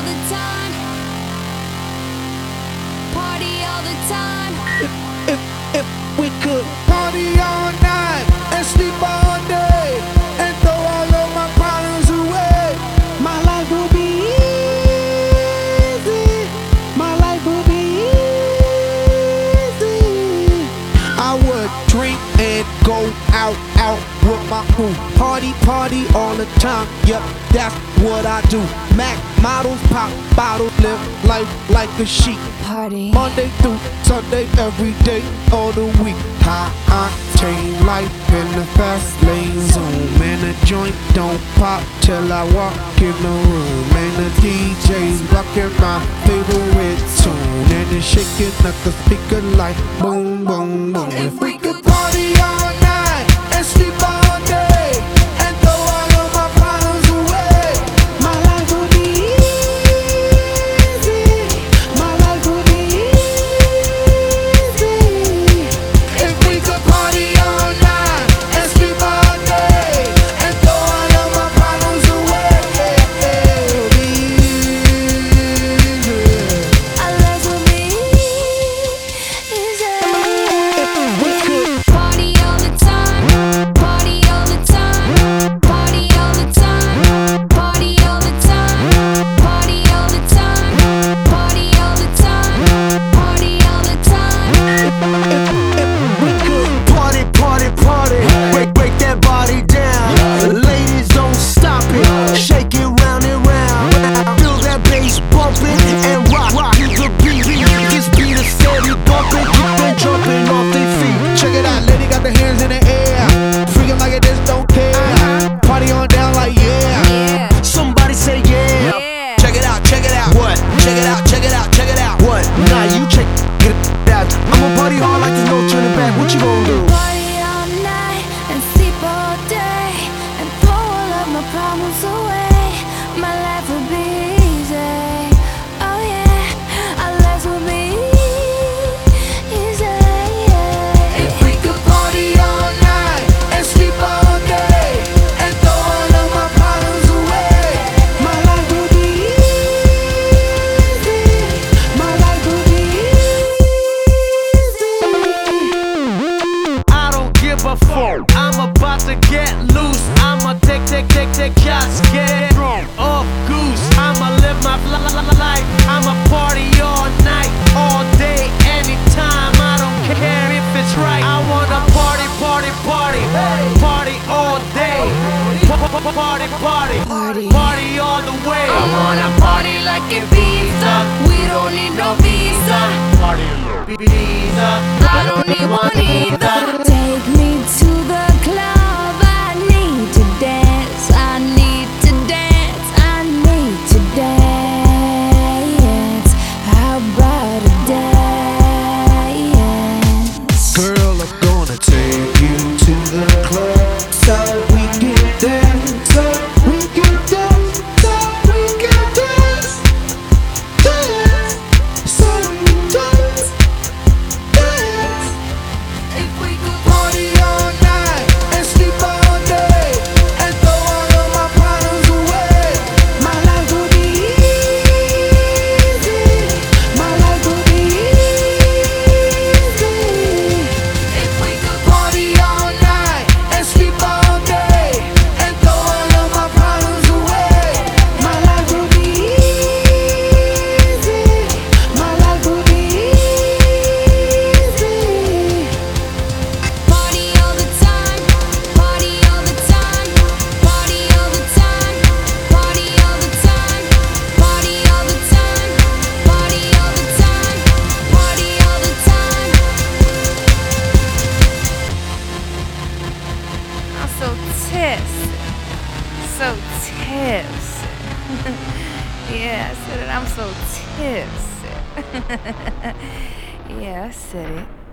the time. Party all the time. If we could party all night and sleep all day and throw all of my problems away, my life will be easy. My life will be easy. I would drink and go out with my crew. Party all the time. Yep, that's what I do. Mac models, pop bottles, live life like a sheep. Party. Monday through Sunday, every day of the week. High octane life in the fast lane zone. Man, the joint don't pop till I walk in the room. And the DJ's rocking my favorite tune. And it's shaking like the speaker like boom, boom, boom. If we could party all night and sleep all day and throw all of my problems away, my life would be easy. My life would be easy. If we could party all night and sleep all day and throw all of my problems away, it would be easy. Our lives will be easy. If we could Party all the time. Party all the time. Party all the time. Party all the time. Party all the time. Party all the time. Party all the time. Party, break that body down. Ladies, don't stop it, shake it round and round. Feel that bass bumping and rock to the beat. This beat is steady bumping, then jumping off their feet. check it out, lady got the hands in the air, freaking like it just don't care. Party on down like yeah. Yeah. Somebody say yeah. Yeah. Check it out, check it out. What? Check it out, check it out, check it out. What? Nah, you check it out. I'ma party hard like there's no turning back. What you gonna do? Party all night and sleep all day and throw all of my problems away. My life will be easy. Oh yeah, our lives will be easy. If we could party all night and sleep all day and throw all of my problems away, my life would be easy. My life would be easy. I don't give a fuck. I'm about to get loose. I'ma take shots, get drunk off goose. I'ma live my life. I'ma party all night, all day, anytime. I don't care if it's right. I wanna party all day. Party all the way. I wanna party like Ibiza. We don't need no visa. Party visa. I don't need one either. Take me to the club. I need to dance. I need to dance. I need to dance. How about a dance? Girl, I'm gonna take you to the club so we can dance, so we can dance, so we can dance, dance, so we can dance, dance. If we could party all night and sleep all day and throw all of my problems away, my life would be easy. My life would be easy. If we could party all night and sleep all day and throw all of my problems away, my life would be easy. My life would be easy. Party all the time. Party all the time. Party all the time. Party all the time. Party all the time. Party all the time. Party all the time. I'm so tipsy. So tipsy. Yeah, I said it. I'm so tipsy. Yeah, I said it.